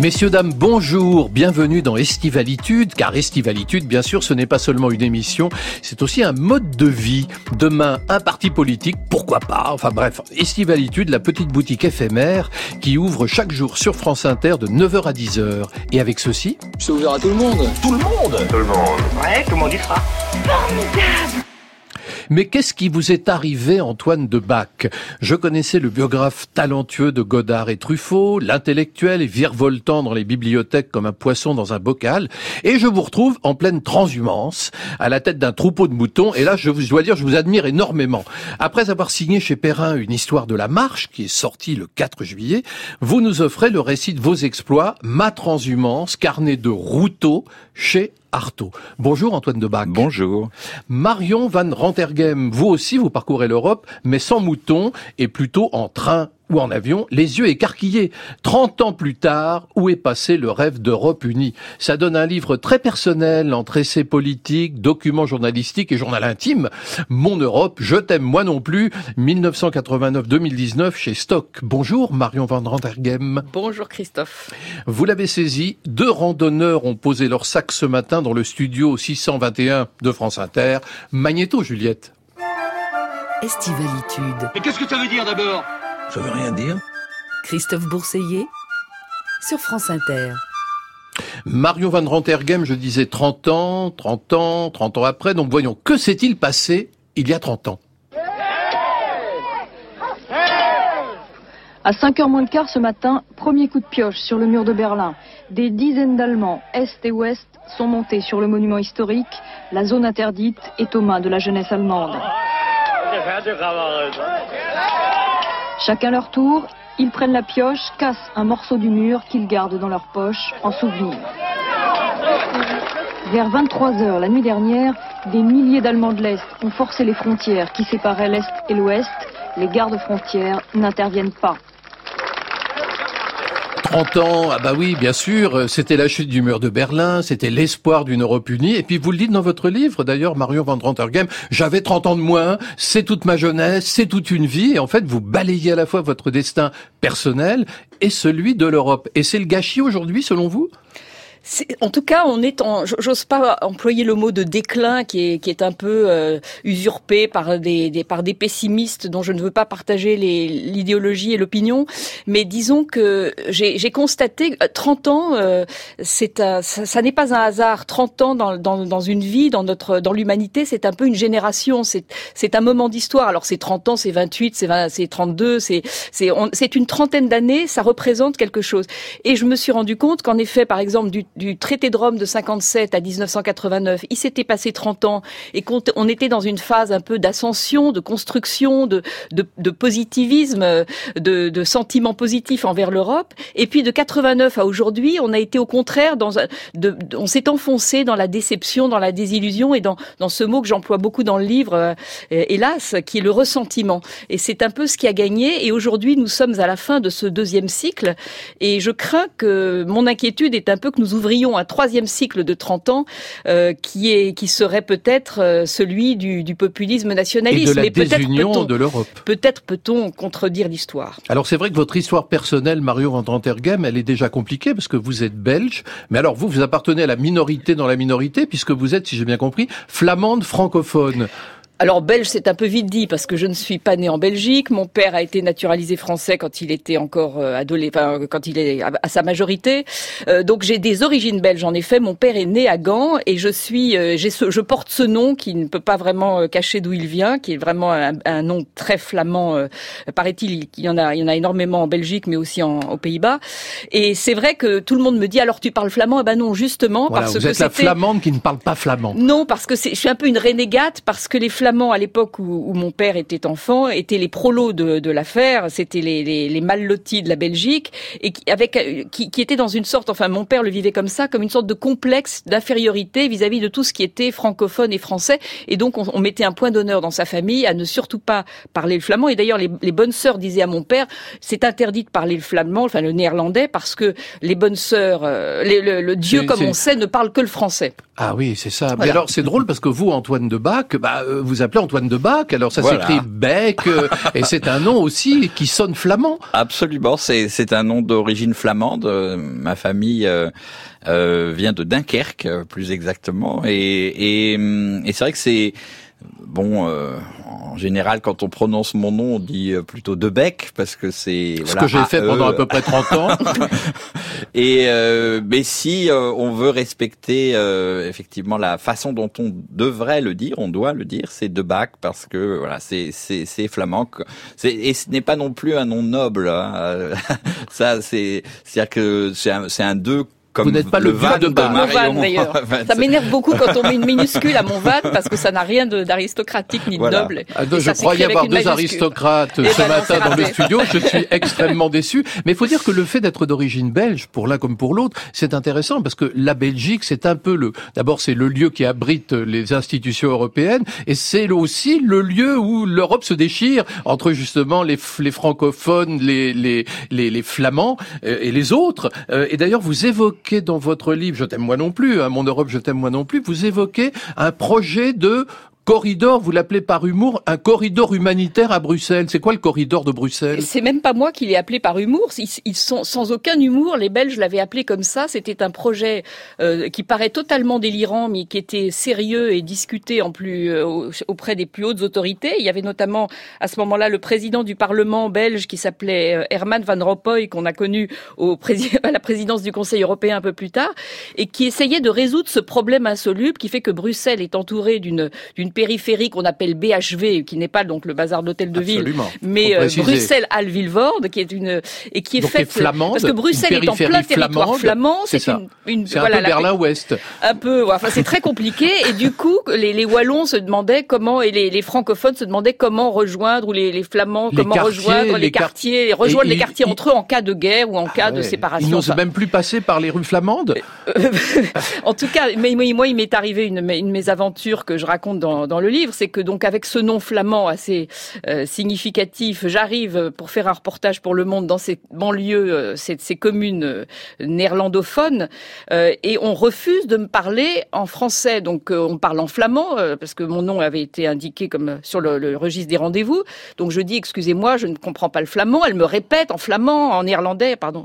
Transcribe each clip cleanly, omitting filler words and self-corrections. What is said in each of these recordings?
Messieurs, dames, bonjour, bienvenue dans Estivalitude, car Estivalitude, bien sûr, ce n'est pas seulement une émission, c'est aussi un mode de vie. Demain, un parti politique, pourquoi pas, enfin bref, Estivalitude, la petite boutique éphémère qui ouvre chaque jour sur France Inter de 9h à 10h. Et avec ceci... C'est ouvert à tout le monde. Tout le monde. Tout le monde. Ouais, tout le monde y sera. Formidable. Mais qu'est-ce qui vous est arrivé, Antoine de Bac ? Je connaissais le biographe talentueux de Godard et Truffaut, l'intellectuel et virevoltant dans les bibliothèques comme un poisson dans un bocal, et je vous retrouve en pleine transhumance, à la tête d'un troupeau de moutons, et là, je dois dire, je vous admire énormément. Après avoir signé chez Perrin une histoire de la marche, qui est sortie le 4 juillet, vous nous offrez le récit de vos exploits, Ma transhumance, carnet de Routot, chez Artaud. Bonjour Antoine de Bac. Bonjour. Marion van Rentergem, vous aussi vous parcourez l'Europe, mais sans moutons et plutôt en train ou en avion, les yeux écarquillés. 30 ans plus tard, où est passé le rêve d'Europe unie ? Ça donne un livre très personnel entre essais politiques, documents journalistiques et journal intime. Mon Europe, je t'aime moi non plus, 1989-2019 chez Stock. Bonjour Marion van Rentergem. Bonjour Christophe. Vous l'avez saisi, 2 randonneurs ont posé leur sac ce matin dans le studio 621 de France Inter. Magnéto, Juliette. Estivalitude. Mais qu'est-ce que ça veut dire d'abord ? Ça veut rien dire. Christophe Bourseiller sur France Inter. Marion van Rentergem, je disais 30 ans après. Donc voyons, que s'est-il passé il y a 30 ans ? À 5h moins le quart ce matin, premier coup de pioche sur le mur de Berlin. Des dizaines d'Allemands, Est et Ouest, sont montés sur le monument historique. La zone interdite est aux mains de la jeunesse allemande. Chacun leur tour, ils prennent la pioche, cassent un morceau du mur qu'ils gardent dans leur poche en souvenir. Vers 23h la nuit dernière, des milliers d'Allemands de l'Est ont forcé les frontières qui séparaient l'Est et l'Ouest. Les gardes-frontières n'interviennent pas. 30 ans, ah bah oui, bien sûr, c'était la chute du mur de Berlin, c'était l'espoir d'une Europe unie. Et puis vous le dites dans votre livre, d'ailleurs, Marion van Rentergem, j'avais 30 ans de moins, c'est toute ma jeunesse, c'est toute une vie. Et en fait, vous balayez à la fois votre destin personnel et celui de l'Europe. Et c'est le gâchis aujourd'hui, selon vous ? En tout cas, j'ose pas employer le mot de déclin qui est un peu usurpé par des pessimistes dont je ne veux pas partager l'idéologie et l'opinion, mais disons que j'ai constaté 30 ans, ça n'est pas un hasard. 30 ans dans une vie, dans l'humanité, c'est un peu une génération, c'est un moment d'histoire. Alors c'est 30 ans, c'est 28, c'est 32, c'est une trentaine d'années, ça représente quelque chose. Et je me suis rendu compte qu'en effet, par exemple, du traité de Rome de 57 à 1989, il s'était passé 30 ans et qu'on était dans une phase un peu d'ascension, de construction, de positivisme, de sentiments positifs envers l'Europe. Et puis de 89 à aujourd'hui, on a été au contraire on s'est enfoncé dans la déception, dans la désillusion et dans ce mot que j'emploie beaucoup dans le livre, hélas, qui est le ressentiment. Et c'est un peu ce qui a gagné. Et aujourd'hui, nous sommes à la fin de ce 2e cycle. Et je crains que mon inquiétude est un peu que nous ouvrions un 3e cycle de 30 ans qui serait peut-être celui du populisme nationaliste. Et de la désunion de l'Europe. Peut-être peut-on contredire l'histoire. Alors c'est vrai que votre histoire personnelle, Marion van Rentergem, elle est déjà compliquée parce que vous êtes belge, mais alors vous appartenez à la minorité dans la minorité puisque vous êtes, si j'ai bien compris, flamande francophone. Alors belge, c'est un peu vite dit parce que je ne suis pas née en Belgique. Mon père a été naturalisé français quand il était encore quand il est à sa majorité. Donc j'ai des origines belges en effet. Mon père est né à Gand et je porte ce nom qui ne peut pas vraiment cacher d'où il vient, qui est vraiment un nom très flamand. Paraît-il, il y en a énormément en Belgique, mais aussi aux Pays-Bas. Et c'est vrai que tout le monde me dit alors tu parles flamand ? Eh ben non, justement voilà, parce que vous êtes la flamande qui ne parle pas flamand. Non, parce que je suis un peu une renégate parce que les Flamands à l'époque où mon père était enfant étaient les prolos de l'affaire, c'était les mal lotis de la Belgique et qui étaient dans une sorte, enfin mon père le vivait comme ça, comme une sorte de complexe d'infériorité vis-à-vis de tout ce qui était francophone et français et donc on mettait un point d'honneur dans sa famille à ne surtout pas parler le flamand et d'ailleurs les bonnes sœurs disaient à mon père c'est interdit de parler le flamand, enfin le néerlandais parce que les bonnes sœurs, le Dieu comme on sait ne parle que le français. Ah oui, c'est ça. Voilà. Mais alors c'est drôle parce que vous, Antoine de Bac, vous vous appelez Antoine de Bac. Alors ça Voilà. s'écrit Bec, et c'est un nom aussi qui sonne flamand. Absolument, c'est un nom d'origine flamande. Ma famille vient de Dunkerque, plus exactement, et c'est vrai que c'est bon. En général, quand on prononce mon nom, on dit plutôt De Bec parce que c'est Ce que j'ai fait pendant à peu près 30 ans. Et mais si on veut respecter effectivement la façon dont on devrait le dire, on doit le dire, c'est De Bac parce que voilà, c'est flamand. Et ce n'est pas non plus un nom noble. Hein. Ça, c'est-à-dire que c'est un deux. Comme vous n'êtes pas le Van de Bac. Mon Van, d'ailleurs. Ça m'énerve beaucoup quand on met une minuscule à mon Van parce que ça n'a rien d'aristocratique ni de noble. Je croyais avoir deux aristocrates ce matin dans le studio. Je suis extrêmement déçu. Mais il faut dire que le fait d'être d'origine belge, pour l'un comme pour l'autre, c'est intéressant parce que la Belgique, c'est un peu d'abord c'est le lieu qui abrite les institutions européennes et c'est aussi le lieu où l'Europe se déchire entre justement les francophones, les flamands et les autres. Et d'ailleurs, vous évoquez dans votre livre, Je t'aime moi non plus, Mon Europe, je t'aime moi non plus, vous évoquez un projet de corridor, vous l'appelez par humour, un corridor humanitaire à Bruxelles. C'est quoi le corridor de Bruxelles? C'est même pas moi qui l'ai appelé par humour. Ils sont sans aucun humour. Les Belges l'avaient appelé comme ça. C'était un projet qui paraît totalement délirant, mais qui était sérieux et discuté auprès des plus hautes autorités. Il y avait notamment à ce moment-là le président du Parlement belge qui s'appelait Herman Van Rompuy, qu'on a connu à la présidence du Conseil européen un peu plus tard, et qui essayait de résoudre ce problème insoluble qui fait que Bruxelles est entourée d'une périphérie qu'on appelle BHV, qui n'est pas donc le bazar d'hôtel de ville, mais Bruxelles-Halle-Vilvoorde, qui est faite flamande, parce que Bruxelles est en plein territoire flamand. C'est un peu Berlin-Ouest. Un peu, enfin c'est très compliqué. Et du coup, les Wallons se demandaient comment, et les francophones se demandaient comment rejoindre, ou les Flamands comment rejoindre les quartiers, rejoindre les quartiers entre eux en cas de guerre ou en cas de séparation. Ils n'osent même plus passer par les rues flamandes. En tout cas, moi, il m'est arrivé une de mes aventures que je raconte dans le livre, c'est que donc avec ce nom flamand assez significatif, j'arrive pour faire un reportage pour Le Monde dans ces banlieues, ces communes néerlandophones, et on refuse de me parler en français. Donc on parle en flamand parce que mon nom avait été indiqué comme sur le registre des rendez-vous. Donc je dis excusez-moi, je ne comprends pas le flamand. Elle me répète en flamand, en néerlandais, pardon.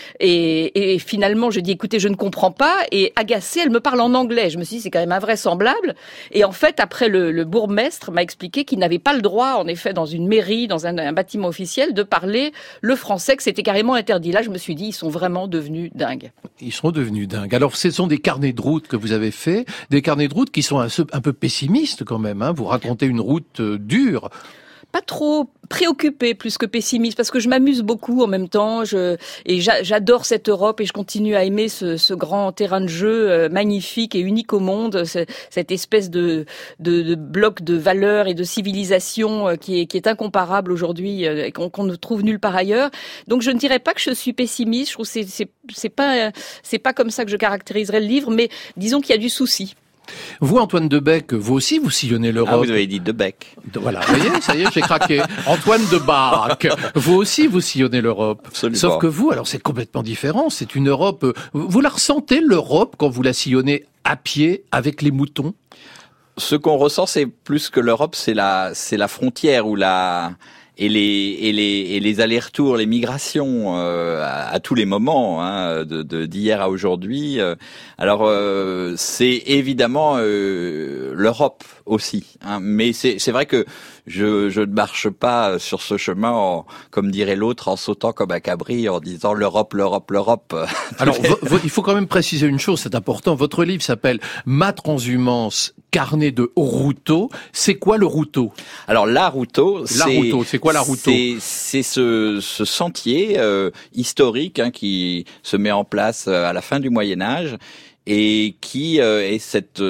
Et finalement je dis écoutez, je ne comprends pas. Et agacée, elle me parle en anglais. Je me suis dit c'est quand même invraisemblable. Et en fait après le bourgmestre m'a expliqué qu'il n'avait pas le droit, en effet, dans une mairie, dans un bâtiment officiel, de parler le français, que c'était carrément interdit. Là, je me suis dit, ils sont vraiment devenus dingues. Ils sont devenus dingues. Alors, ce sont des carnets de route que vous avez faits, des carnets de route qui sont un peu pessimistes quand même. Vous racontez une route dure. Pas trop préoccupée plus que pessimiste, parce que je m'amuse beaucoup en même temps, j'adore cette Europe et je continue à aimer ce grand terrain de jeu magnifique et unique au monde, cette espèce de bloc de valeurs et de civilisation qui est incomparable aujourd'hui, qu'on ne trouve nulle part ailleurs. Donc je ne dirais pas que je suis pessimiste, je trouve que c'est pas comme ça que je caractériserais le livre, mais disons qu'il y a du souci. Vous, Antoine de Bec, vous aussi, vous sillonnez l'Europe. Ah, vous avez dit De Bec. Voilà, vous voyez, ça y est, j'ai craqué. Antoine de Bac, vous aussi, vous sillonnez l'Europe. Absolument. Sauf que vous, alors c'est complètement différent. C'est une Europe. Vous la ressentez, l'Europe, quand vous la sillonnez à pied avec les moutons? Ce qu'on ressent, c'est plus que l'Europe, c'est la frontière et les allers-retours, les migrations à tous les moments, d'hier à aujourd'hui. Alors c'est évidemment l'Europe aussi, mais c'est vrai que je ne marche pas sur ce chemin, comme dirait l'autre, en sautant comme un cabri, en disant l'Europe, l'Europe, l'Europe. Alors, il faut quand même préciser une chose, c'est important. Votre livre s'appelle Ma transhumance, carnet de Routo. C'est quoi le Routo? Alors, la Routo, c'est quoi la Routo? C'est ce sentier historique qui se met en place à la fin du Moyen-Âge, et qui est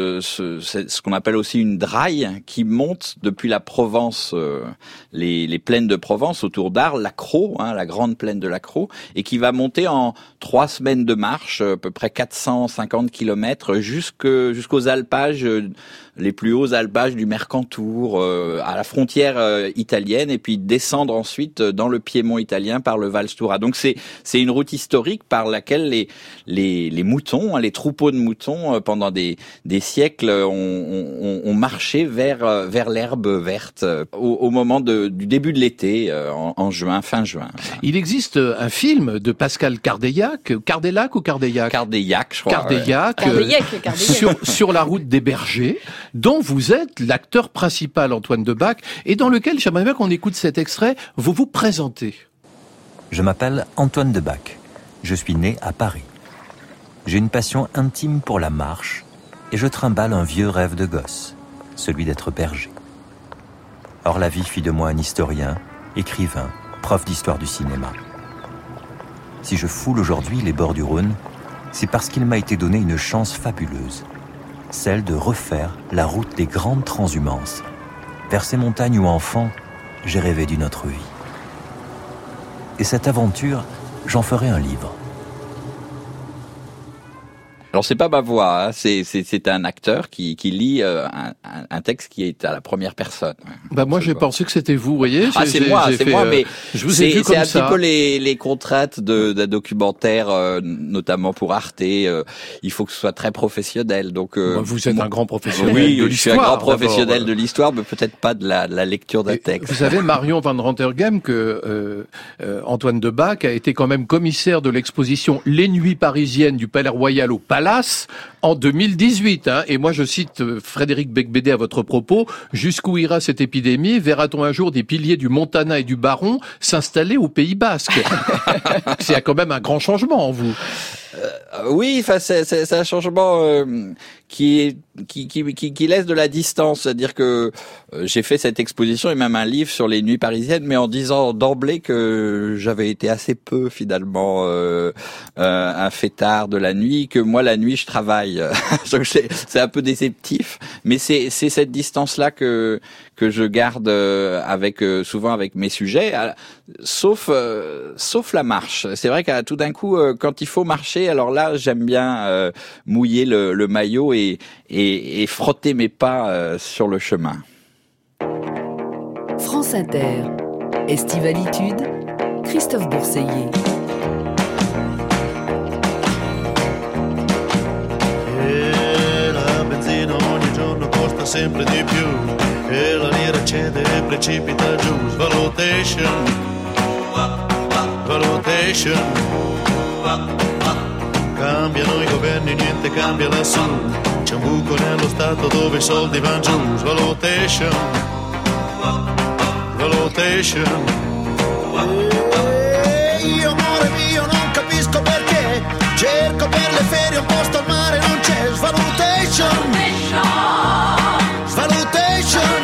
ce qu'on appelle aussi une draille qui monte depuis la Provence, les plaines de Provence autour d'Arles, la Crau, la grande plaine de la Crau, et qui va monter en 3 semaines de marche, à peu près 450 kilomètres, jusqu'aux alpages les plus hauts alpages du Mercantour, à la frontière italienne, et puis descendre ensuite dans le Piémont italien par le Val Stura. Donc c'est une route historique par laquelle les moutons, les troupeaux de moutons, pendant des siècles, ont marché vers l'herbe verte au moment du début de l'été, en juin, fin juin. Voilà. Il existe un film de Pascal Cardeillac, Cardeillac ou Cardeillac ? Cardeillac, je crois. Cardeillac, Cardeillac. sur la route des bergers, dont vous êtes l'acteur principal, Antoine Deback, et dans lequel j'aimerais bien qu'on écoute cet extrait. Vous vous présentez. Je m'appelle Antoine Deback. Je suis né à Paris. J'ai une passion intime pour la marche et je trimballe un vieux rêve de gosse, celui d'être berger. Or la vie fit de moi un historien, écrivain, prof d'histoire du cinéma. Si je foule aujourd'hui les bords du Rhône, c'est parce qu'il m'a été donné une chance fabuleuse, celle de refaire la route des grandes transhumances, vers ces montagnes où enfant, j'ai rêvé d'une autre vie. Et cette aventure, j'en ferai un livre. Alors c'est pas ma voix, hein. C'est un acteur qui lit un texte qui est à la première personne. Bah moi j'ai pensé que c'était vous, voyez. C'est moi, mais je vous ai vu comme c'est un ça. petit peu les contraintes d'un documentaire, notamment pour Arte. Il faut que ce soit très professionnel. Donc vous êtes un grand professionnel. Oui, de je suis un grand l'histoire, professionnel de l'histoire, mais peut-être pas de la lecture d'un texte. Vous savez, Marion van Rentergem, que Antoine Deback a été quand même commissaire de l'exposition Les Nuits parisiennes du Palais Royal au Palace en 2018. Et moi, je cite Frédéric Becbédé à votre propos. Jusqu'où ira cette épidémie ? Verra-t-on un jour des piliers du Montana et du Baron s'installer au Pays Basque ? C'est quand même un grand changement en vous. Oui, enfin c'est un changement qui laisse de la distance, c'est-à-dire que j'ai fait cette exposition et même un livre sur les nuits parisiennes, mais en disant d'emblée que j'avais été assez peu finalement un fêtard de la nuit, que moi la nuit je travaille. Donc c'est un peu déceptif, mais c'est cette distance-là que je garde souvent avec mes sujets, sauf la marche. C'est vrai que tout d'un coup, quand il faut marcher, alors là j'aime bien mouiller le maillot et frotter mes pas sur le chemin. France Inter, Estivalitude, Christophe Bourseiller. E la benzina ogni giorno costa sempre di più e la lira cede e precipita giù. Svalutation, valutation. Cambiano i governi, niente cambia lassù. C'è un buco nello Stato dove i soldi van giù. Svalutation, valutation. Io amore mio non capisco perché cerco per le ferie un posto al mare non c'è. Svalutation, svalutation.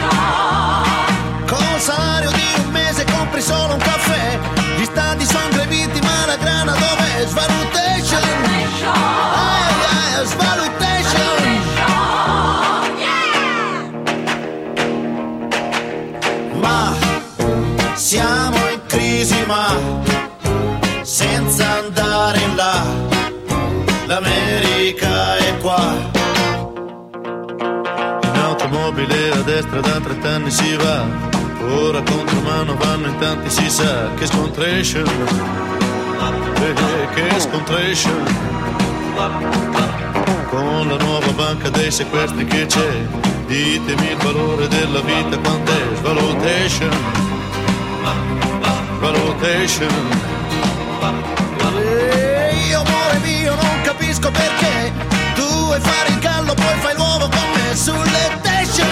Con salario di un mese compri solo un caffè. Gli stadi sono greviti ma la grana dov'è? Svalutation, svalutation. Ma siamo in crisi ma senza andare in là, l'America è qua. In automobile a destra da 30 anni si va, ora contro mano vanno in tanti, si sa che scontration, che scontration. Con la nuova banca dei sequestri che c'è, ditemi il valore della vita quant'è. Svalutation, valutation. Io amore mio non capisco perché tu vuoi fare il gallo poi fai l'uovo con me sulle station.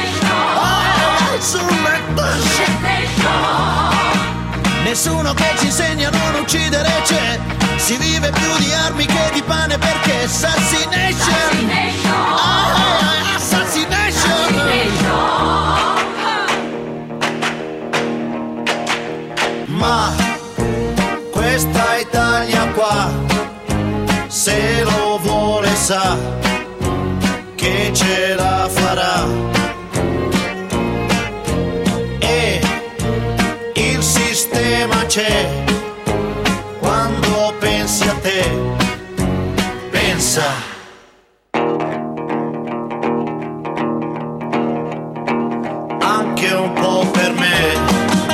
Sulle station. Nessuno che ci insegna a non uccidere c'è, si vive più di armi che di pane perché assassination, assassination. Ma questa Italia qua, se lo vuole sa che ce la farà. E il sistema c'è, quando pensi a te, pensa. un po' per me.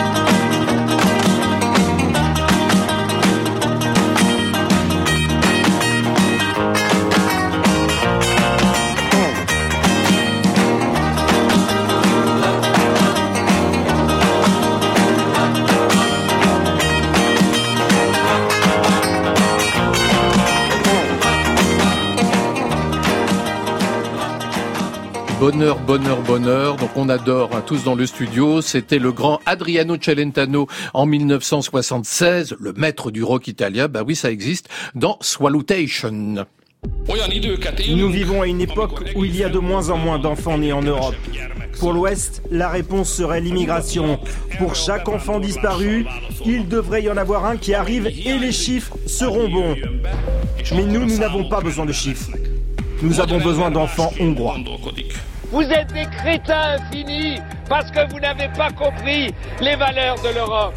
Bonheur, bonheur, bonheur. Donc on adore tous dans le studio. C'était le grand Adriano Celentano en 1976, le maître du rock italien. Bah oui, ça existe dans Swallutation. Nous vivons à une époque où il y a de moins en moins d'enfants nés en Europe. Pour l'Ouest, la réponse serait l'immigration. Pour chaque enfant disparu, il devrait y en avoir un qui arrive et les chiffres seront bons. Mais nous n'avons pas besoin de chiffres. Nous avons besoin d'enfants hongrois. Vous êtes des crétins finis parce que vous n'avez pas compris les valeurs de l'Europe.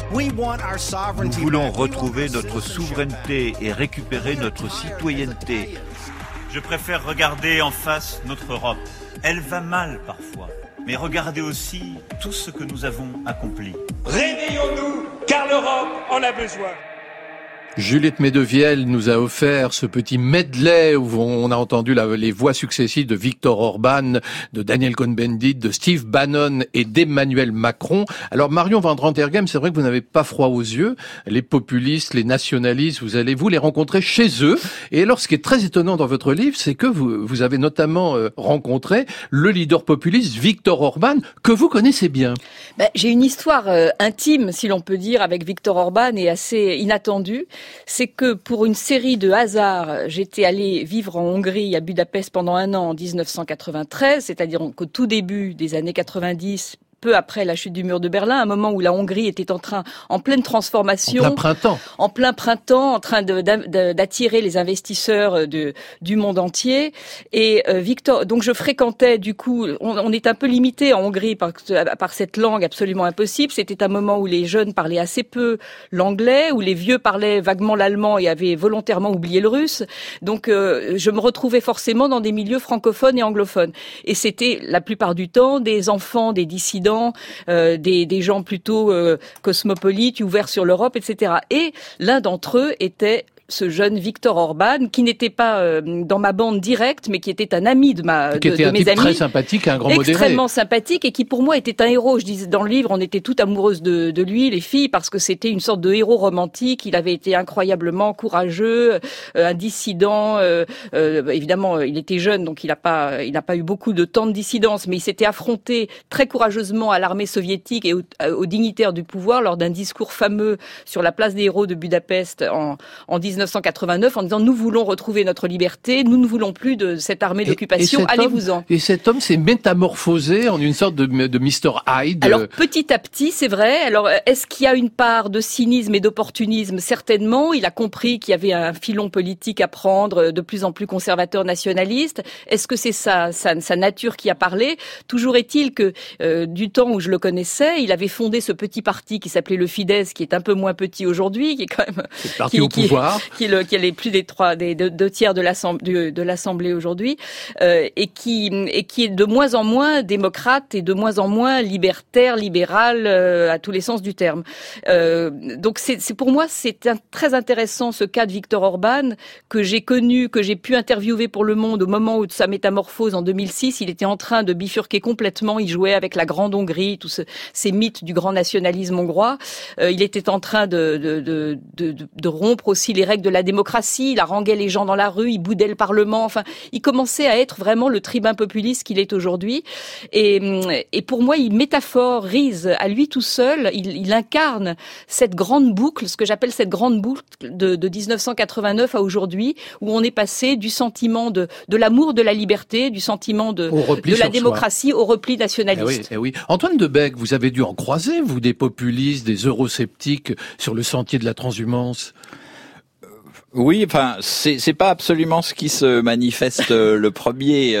Nous voulons retrouver notre souveraineté et récupérer notre citoyenneté. Je préfère regarder en face notre Europe. Elle va mal parfois, mais regardez aussi tout ce que nous avons accompli. Réveillons-nous, car l'Europe en a besoin. Juliette Medevielle nous a offert ce petit medley où on a entendu les voix successives de Viktor Orban, de Daniel Cohn-Bendit, de Steve Bannon et d'Emmanuel Macron. Alors Marion Van Drantergem, c'est vrai que vous n'avez pas froid aux yeux. Les populistes, les nationalistes, vous allez les rencontrer chez eux. Et alors ce qui est très étonnant dans votre livre, c'est que vous avez notamment rencontré le leader populiste Viktor Orban, que vous connaissez bien. J'ai une histoire intime, si l'on peut dire, avec Viktor Orban et assez inattendue. C'est que pour une série de hasards, j'étais allée vivre en Hongrie, à Budapest, pendant un an en 1993, c'est-à-dire qu'au tout début des années 90, peu après la chute du mur de Berlin, un moment où la Hongrie était en pleine transformation. En plein printemps, en train d'attirer les investisseurs du monde entier. Et Victor, donc je fréquentais, du coup, on est un peu limité en Hongrie par cette langue absolument impossible. C'était un moment où les jeunes parlaient assez peu l'anglais, où les vieux parlaient vaguement l'allemand et avaient volontairement oublié le russe. Donc je me retrouvais forcément dans des milieux francophones et anglophones. Et c'était la plupart du temps des enfants, des dissidents, des gens plutôt cosmopolites, ouverts sur l'Europe, etc. Et l'un d'entre eux était ce jeune Viktor Orban, qui n'était pas dans ma bande directe, mais qui était un ami de mes amis. Très sympathique, un grand modéré. Extrêmement sympathique et qui pour moi était un héros. Je disais dans le livre, on était toutes amoureuses de lui, les filles, parce que c'était une sorte de héros romantique. Il avait été incroyablement courageux, un dissident. Évidemment, il était jeune, donc il n'a pas eu beaucoup de temps de dissidence, mais il s'était affronté très courageusement à l'armée soviétique et aux dignitaires du pouvoir lors d'un discours fameux sur la place des héros de Budapest en 1989 en disant nous voulons retrouver notre liberté, nous ne voulons plus de cette armée d'occupation, allez-vous-en. Et cet homme s'est métamorphosé en une sorte de Mr. Hyde. Alors petit à petit, c'est vrai. Alors est-ce qu'il y a une part de cynisme et d'opportunisme? Certainement. Il a compris qu'il y avait un filon politique à prendre de plus en plus conservateur nationaliste. Est-ce que c'est sa nature qui a parlé? Toujours est-il que du temps où je le connaissais, il avait fondé ce petit parti qui s'appelait le Fidesz, qui est un peu moins petit aujourd'hui, qui est quand même parti au pouvoir. Qui est plus des deux tiers de l'Assemblée aujourd'hui, et qui est de moins en moins démocrate et de moins en moins libertaire, libéral à tous les sens du terme. Donc c'est pour moi c'est très intéressant ce cas de Viktor Orban que j'ai connu, que j'ai pu interviewer pour Le Monde au moment de sa métamorphose en 2006. Il était en train de bifurquer complètement. Il jouait avec la Grande Hongrie, tous ces mythes du grand nationalisme hongrois. Il était en train de rompre aussi les règles de la démocratie, il haranguait les gens dans la rue, il boudait le Parlement, enfin, il commençait à être vraiment le tribun populiste qu'il est aujourd'hui. Et pour moi, il métaphorise à lui tout seul, il incarne cette grande boucle, ce que j'appelle cette grande boucle de 1989 à aujourd'hui, où on est passé du sentiment de l'amour de la liberté, du sentiment de la démocratie au repli nationaliste. Eh oui. Antoine de Becq, vous avez dû en croiser, vous, des populistes, des eurosceptiques sur le sentier de la transhumance? Oui, enfin, c'est pas absolument ce qui se manifeste le premier,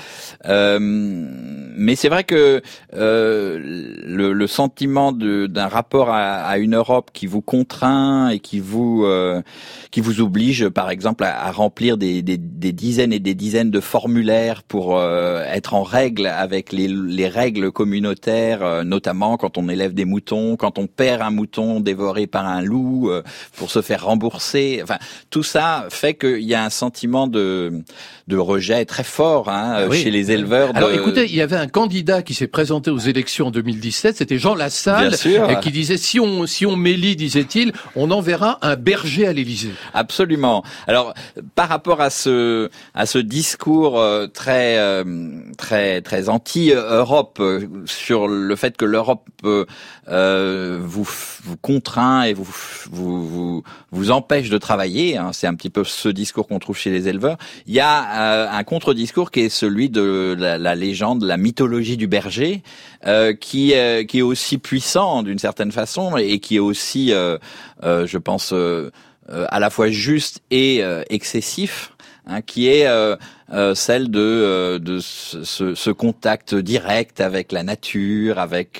mais c'est vrai que le sentiment d'un rapport à une Europe qui vous contraint et qui vous oblige, par exemple, à remplir des dizaines et des dizaines de formulaires pour être en règle avec les règles communautaires, notamment quand on élève des moutons, quand on perd un mouton dévoré par un loup, pour se faire rembourser. Enfin, tout ça fait qu'il y a un sentiment de rejet très fort chez les éleveurs. Alors écoutez, il y avait un candidat qui s'est présenté aux élections en 2017, c'était Jean Lassalle, et qui disait si on m'élit, disait-il, on enverra un berger à l'Élysée. Absolument. Alors par rapport à ce discours très anti-Europe sur le fait que l'Europe vous contraint et vous empêche de travailler, c'est un petit peu ce discours qu'on trouve chez les éleveurs. Il y a un contre-discours qui est celui de la légende, la mythologie du berger, qui est aussi puissant d'une certaine façon et qui est aussi, je pense, à la fois juste et excessif, qui est celle de ce contact direct avec la nature, avec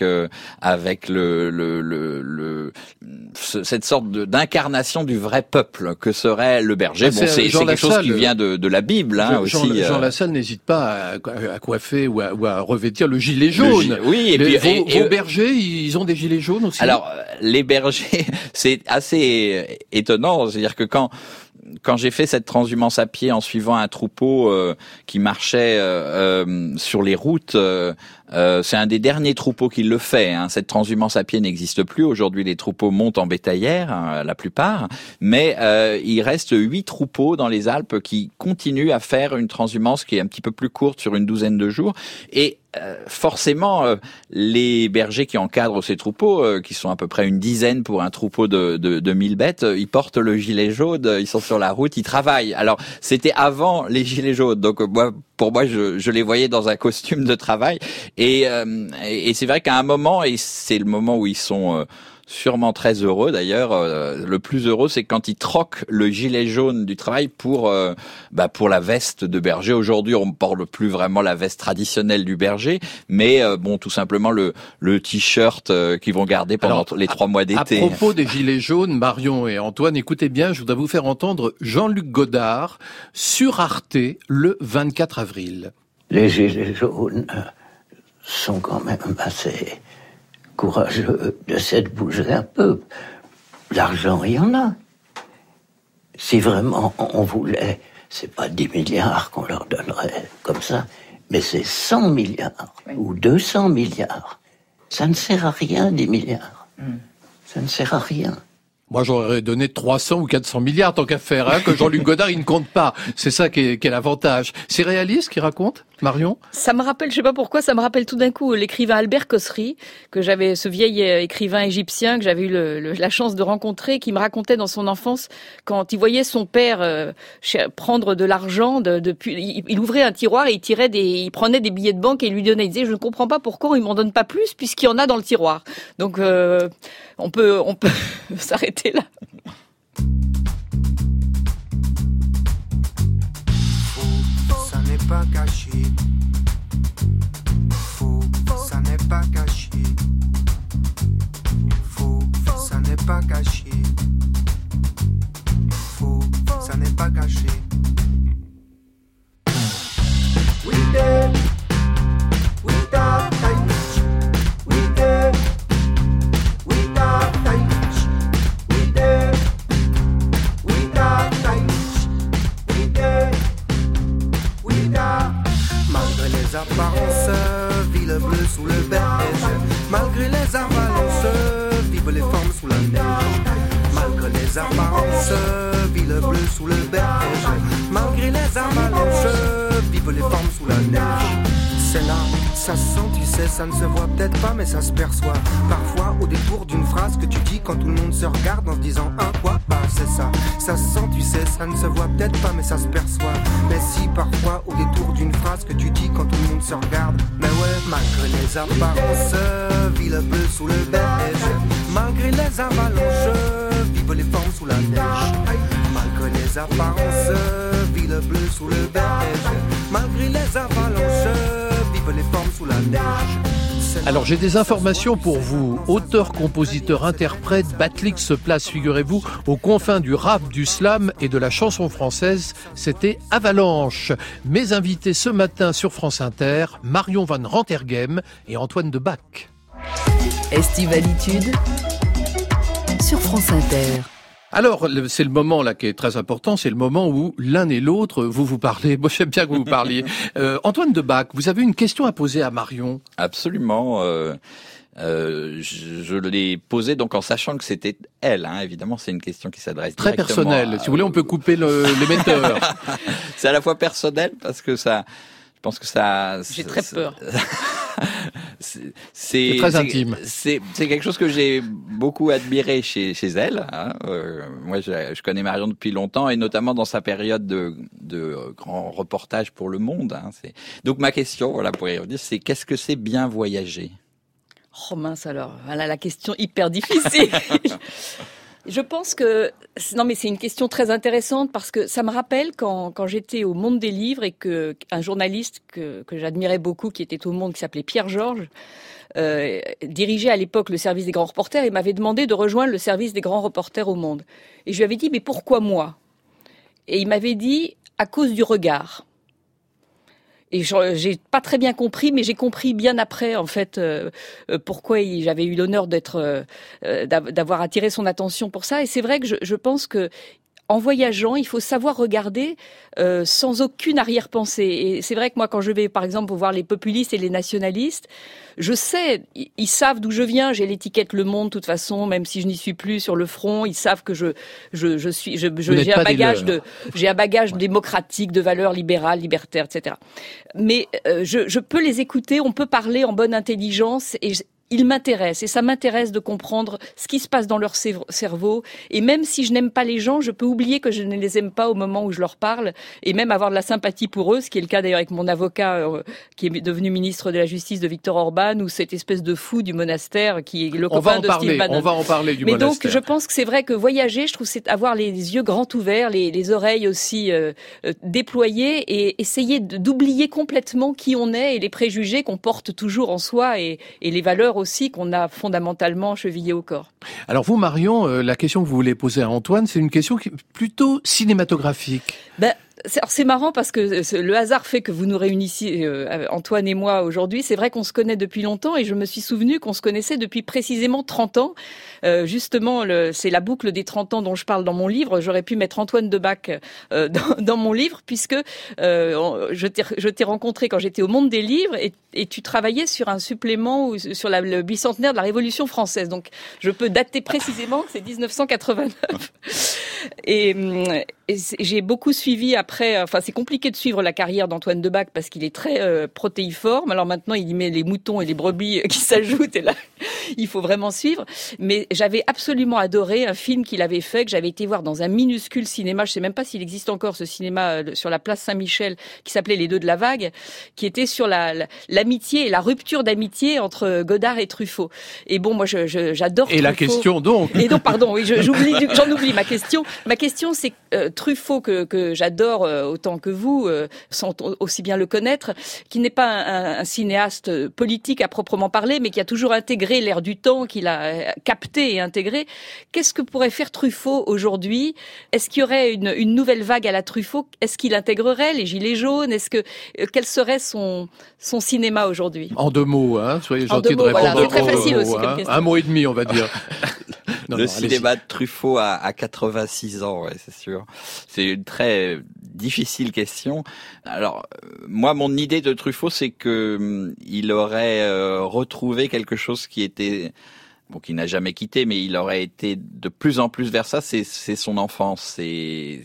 cette sorte d'incarnation du vrai peuple que serait le berger. Bon, c'est quelque chose qui vient de la Bible aussi. Jean Lassalle n'hésite pas à coiffer ou à revêtir le gilet jaune. Oui, et puis vos bergers, ils ont des gilets jaunes aussi. Alors les bergers, c'est assez étonnant, c'est-à-dire que quand j'ai fait cette transhumance à pied en suivant un troupeau qui marchait sur les routes, c'est un des derniers troupeaux qui le fait. Cette transhumance à pied n'existe plus. Aujourd'hui, les troupeaux montent en bétaillère, la plupart. Mais il reste 8 troupeaux dans les Alpes qui continuent à faire une transhumance qui est un petit peu plus courte sur une douzaine de jours. Et forcément, les bergers qui encadrent ces troupeaux, qui sont à peu près une dizaine pour un troupeau de 1000 bêtes, ils portent le gilet jaune, ils sont sur la route, ils travaillent. Alors, c'était avant les gilets jaunes, donc pour moi, je les voyais dans un costume de travail. Et c'est vrai qu'à un moment, et c'est le moment où ils sont sûrement très heureux d'ailleurs, le plus heureux, c'est quand ils troquent le gilet jaune du travail pour la veste de berger. Aujourd'hui, on ne porte plus vraiment la veste traditionnelle du berger, mais tout simplement le t-shirt qu'ils vont garder pendant les 3 mois d'été. À propos des gilets jaunes, Marion et Antoine, écoutez bien, je voudrais vous faire entendre Jean-Luc Godard sur Arte le 24 avril. Les gilets jaunes sont quand même assez courageux de s'être bougé un peu. L'argent, il y en a. Si vraiment on voulait, c'est pas 10 milliards qu'on leur donnerait comme ça, mais c'est 100 milliards ou 200 milliards. Ça ne sert à rien, 10 milliards. Ça ne sert à rien. Moi, j'aurais donné 300 ou 400 milliards tant qu'à faire, que Jean-Luc Godard, il ne compte pas. C'est ça qui est l'avantage. C'est réaliste qu'il raconte, Marion? Ça me rappelle, je sais pas pourquoi, ça me rappelle tout d'un coup l'écrivain Albert Kosri, ce vieil écrivain égyptien que j'avais eu la chance de rencontrer, qui me racontait dans son enfance, quand il voyait son père prendre de l'argent, il ouvrait un tiroir et il prenait des billets de banque et il lui donnait. Il disait, je ne comprends pas pourquoi il m'en donne pas plus puisqu'il y en a dans le tiroir. Donc, on peut s'arrêter là. Faux, ça n'est pas caché. Faux, ça n'est pas caché. Faux, ça n'est pas caché. Faux, ça n'est pas caché. We did, we got tight. We did, we got tight. We did, we got tight. We did, we got. Malgré les apparences, ville bleue sous le berge. Malgré les avalanches, vivent les formes sous la neige. Malgré les apparences, ville bleue sous le berge. Malgré les avalanches, vivent les formes sous la neige. C'est là, ça se sent, tu sais, ça ne se voit peut-être pas, mais ça se perçoit. Parfois, au détour d'une phrase que tu dis quand tout le monde se regarde en se disant quoi, bah c'est ça. Ça se sent, tu sais, ça ne se voit peut-être pas, mais ça se perçoit. Mais si, parfois, au détour d'une phrase que tu dis quand tout le monde se regarde. Mais ouais, malgré les apparences, ville bleue sous le berge. Malgré les avalanches, vivent les formes sous la neige. Malgré les les apparences, vit le bleu sous le beige. Malgré les avalanches, vivent les formes sous la neige. Alors j'ai des informations pour vous. Auteur, compositeur, interprète, Batlik se place, figurez-vous, aux confins du rap, du slam et de la chanson française. C'était Avalanche. Mes invités ce matin sur France Inter, Marion Van Rantergem et Antoine de Bac. Estivalitude sur France Inter. Alors, c'est le moment là qui est très important, c'est le moment où l'un et l'autre, vous parlez. Moi, j'aime bien que vous parliez. Antoine de Bac, vous avez une question à poser à Marion. Absolument. Je l'ai posée donc en sachant que c'était elle. Hein. Évidemment, c'est une question qui s'adresse très personnelle. Si vous voulez, on peut couper l'émetteur. C'est à la fois personnel parce que ça. Je pense que ça. J'ai très peur. C'est très intime. C'est quelque chose que j'ai beaucoup admiré chez elle. Hein. Moi, je connais Marion depuis longtemps et notamment dans sa période de grands reportages pour Le Monde. Hein. Donc ma question, voilà, pour y revenir, c'est qu'est-ce que c'est bien voyager ? Oh mince alors, voilà la question hyper difficile. Je pense que non, mais c'est une question très intéressante parce que ça me rappelle quand j'étais au Monde des Livres et que un journaliste que j'admirais beaucoup, qui était au Monde, qui s'appelait Pierre Georges, dirigeait à l'époque le service des grands reporters et m'avait demandé de rejoindre le service des grands reporters au Monde. Et je lui avais dit mais pourquoi moi ? Et il m'avait dit à cause du regard. Et j'ai pas très bien compris, mais j'ai compris bien après, en fait, pourquoi j'avais eu l'honneur d'avoir attiré son attention pour ça. Et c'est vrai que je pense que en voyageant, il faut savoir regarder sans aucune arrière-pensée. Et c'est vrai que moi, quand je vais, par exemple, voir les populistes et les nationalistes, je sais, ils savent d'où je viens. J'ai l'étiquette Le Monde, de toute façon, même si je n'y suis plus sur le front. Ils savent que j'ai un bagage démocratique, de valeurs libérales, libertaires, etc. Mais je peux les écouter. On peut parler en bonne intelligence et ils m'intéressent et ça m'intéresse de comprendre ce qui se passe dans leur cerveau. Et même si je n'aime pas les gens, je peux oublier que je ne les aime pas au moment où je leur parle et même avoir de la sympathie pour eux, ce qui est le cas d'ailleurs avec mon avocat qui est devenu ministre de la Justice de Viktor Orban ou cette espèce de fou du monastère qui est le copain de Steve Bannon. On va en parler du monastère. Mais donc je pense que c'est vrai que voyager, je trouve, c'est avoir les yeux grands ouverts, les oreilles aussi déployées et essayer d'oublier complètement qui on est et les préjugés qu'on porte toujours en soi et les valeurs aussi qu'on a fondamentalement chevillées au corps. Alors vous, Marion, la question que vous voulez poser à Antoine, c'est une question qui est plutôt cinématographique. C'est marrant parce que le hasard fait que vous nous réunissiez, Antoine et moi, aujourd'hui. C'est vrai qu'on se connaît depuis longtemps et je me suis souvenu qu'on se connaissait depuis précisément 30 ans. Justement, c'est la boucle des 30 ans dont je parle dans mon livre. J'aurais pu mettre Antoine de Bac dans mon livre puisque je t'ai rencontré quand j'étais au Monde des Livres et tu travaillais sur un supplément ou sur le bicentenaire de la Révolution française. Donc, je peux dater précisément que c'est 1989. Et j'ai beaucoup suivi après, enfin c'est compliqué de suivre la carrière d'Antoine de Bac parce qu'il est très protéiforme. Alors maintenant il y met les moutons et les brebis qui s'ajoutent et là il faut vraiment suivre. Mais j'avais absolument adoré un film qu'il avait fait, que j'avais été voir dans un minuscule cinéma, je sais même pas s'il existe encore ce cinéma sur la place Saint-Michel qui s'appelait Les Deux de la Vague, qui était sur l'amitié et la rupture d'amitié entre Godard et Truffaut. Et bon moi j'adore Truffaut. Et la question donc. Et donc pardon, oui, j'en oublie ma question. Ma question c'est Truffaut que j'adore autant que vous, sans aussi bien le connaître, qui n'est pas un cinéaste politique à proprement parler, mais qui a toujours intégré l'air du temps, qu'il a capté et intégré. Qu'est-ce que pourrait faire Truffaut aujourd'hui ? Est-ce qu'il y aurait une nouvelle vague à la Truffaut ? Est-ce qu'il intégrerait les Gilets jaunes ? Quel serait son cinéma aujourd'hui ? En 2 mots, hein, soyez gentil de répondre. Voilà, c'est très facile aussi comme question. 1 mot et demi, on va dire. Le cinéma de Truffaut à 86 ans, ouais, c'est sûr. C'est une très difficile question. Alors, moi, mon idée de Truffaut, c'est que il aurait retrouvé quelque chose qui était, bon, qu'il n'a jamais quitté, mais il aurait été de plus en plus vers ça. C'est son enfance, et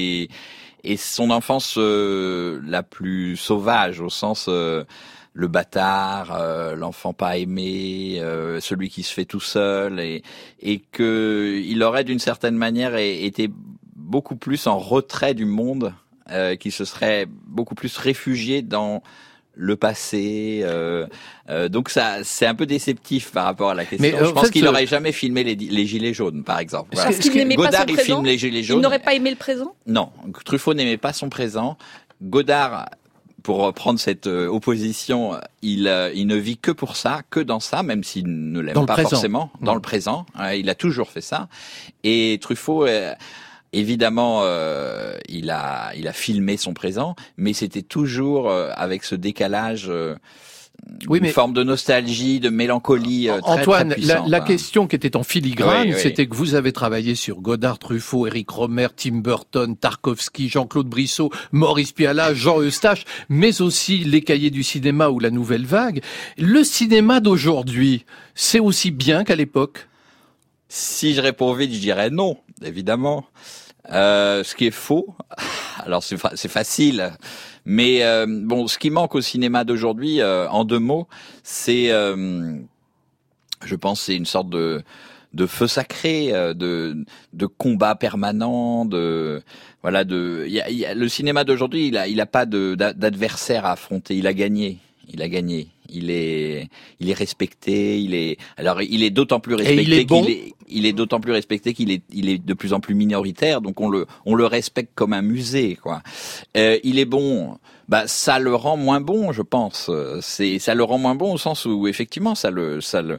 son enfance la plus sauvage, au sens le bâtard, l'enfant pas aimé, celui qui se fait tout seul, et que il aurait d'une certaine manière été beaucoup plus en retrait du monde, qui se serait beaucoup plus réfugié dans le passé. Donc ça, c'est un peu déceptif par rapport à la question. Mais, je pense qu'il n'aurait jamais filmé les Gilets jaunes, par exemple. Parce qu'il n'aimait pas son présent. Filme les Gilets jaunes. Il n'aurait pas aimé le présent. Non, Truffaut n'aimait pas son présent. Godard, pour reprendre cette opposition, il ne vit que pour ça, que dans ça, même s'il ne l'aime pas forcément, dans le présent. Il a toujours fait ça. Et Truffaut, évidemment, il a filmé son présent, mais c'était toujours avec ce décalage. Une forme de nostalgie, de mélancolie Antoine, très puissante. la question qui était en filigrane, Oui. c'était que vous avez travaillé sur Godard, Truffaut, Éric Rohmer, Tim Burton, Tarkovsky, Jean-Claude Brissot, Maurice Pialat, Jean Eustache, mais aussi les cahiers du cinéma ou la Nouvelle Vague. Le cinéma d'aujourd'hui, c'est aussi bien qu'à l'époque? Si je réponds vite, je dirais non, évidemment. Ce qui est faux. Alors c'est facile. Mais bon, ce qui manque au cinéma d'aujourd'hui, en 2 mots, c'est, je pense, c'est une sorte de feu sacré, de combat permanent, le cinéma d'aujourd'hui, il a pas d'adversaire à affronter. Il a gagné. Il est respecté. Il est d'autant plus respecté il est d'autant plus respecté qu'il est de plus en plus minoritaire. Donc on le respecte comme un musée, quoi. Il est bon. Ça le rend moins bon, je pense. Ça le rend moins bon au sens où effectivement ça le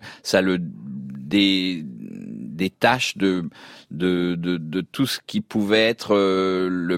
détache de tout ce qui pouvait être le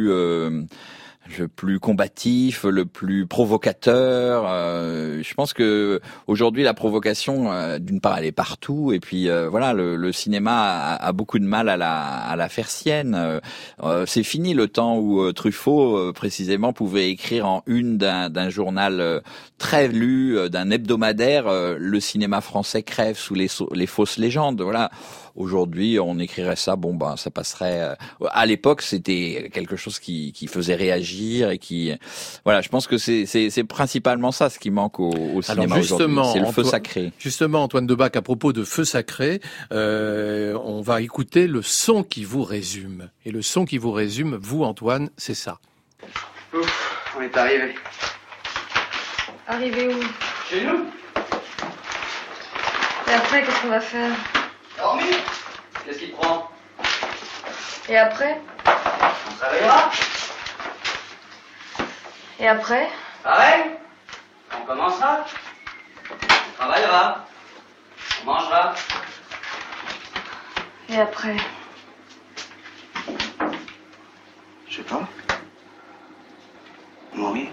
plus combatif, le plus provocateur. Je pense que aujourd'hui la provocation, d'une part, elle est partout, et puis le cinéma a beaucoup de mal à la faire sienne. C'est fini le temps où Truffaut, précisément, pouvait écrire en une d'un journal très lu, d'un hebdomadaire, le cinéma français crève sous les fausses légendes. Voilà. Aujourd'hui, on écrirait ça, ça passerait. À l'époque, c'était quelque chose qui faisait réagir et qui, je pense que c'est principalement ça ce qui manque au cinéma aujourd'hui. C'est le feu sacré. Justement, Antoine Debac, à propos de feu sacré, on va écouter le son qui vous résume. Et le son qui vous résume, vous, Antoine, c'est ça. Ouf, on est arrivé. Arrivé où? Chez nous. Et après, qu'est-ce qu'on va faire? Dormir. Qu'est-ce qui te prend? Et après? On se réveillera. Et après? Pareil. On commencera. On travaillera. On mangera. Et après? Je sais pas. Mourir.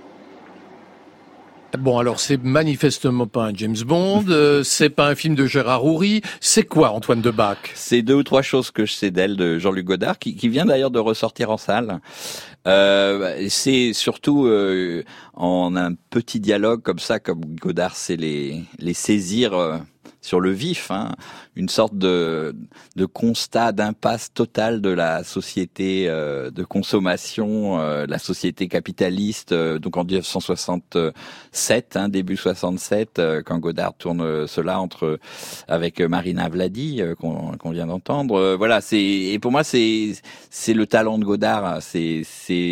Bon, alors c'est manifestement pas un James Bond, c'est pas un film de Gérard Houry, c'est quoi Antoine Debac? C'est 2 ou 3 choses que je sais d'elle, de Jean-Luc Godard, qui vient d'ailleurs de ressortir en salle. C'est surtout en un petit dialogue comme ça, comme Godard sait les saisir sur le vif, une sorte de constat d'impasse totale de la société de consommation, la société capitaliste, donc en 1967, début 67, quand Godard tourne cela avec Marina Vladi qu'on vient d'entendre. Et pour moi c'est le talent de Godard, c'est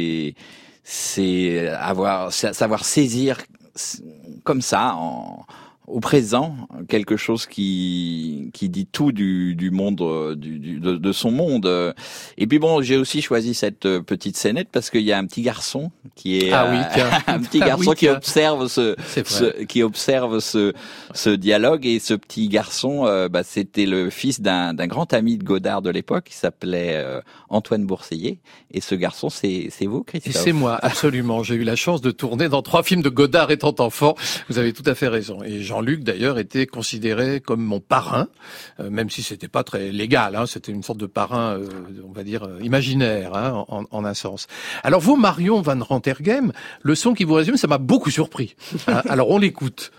savoir saisir comme ça au présent quelque chose qui dit tout du monde de son monde. Et puis bon, j'ai aussi choisi cette petite scénette parce qu'il y a un petit garçon qui est qui observe ce dialogue, et ce petit garçon c'était le fils d'un grand ami de Godard de l'époque qui s'appelait Antoine Bourseillet, et ce garçon c'est vous, Christophe? Et c'est moi, absolument. J'ai eu la chance de tourner dans 3 films de Godard étant enfant. Vous avez tout à fait raison. Et Jean-Luc, d'ailleurs, était considéré comme mon parrain, même si c'était pas très légal, c'était une sorte de parrain, on va dire, imaginaire, en un sens. Alors vous, Marion Van Rentergem, le son qui vous résume, ça m'a beaucoup surpris. Alors on l'écoute.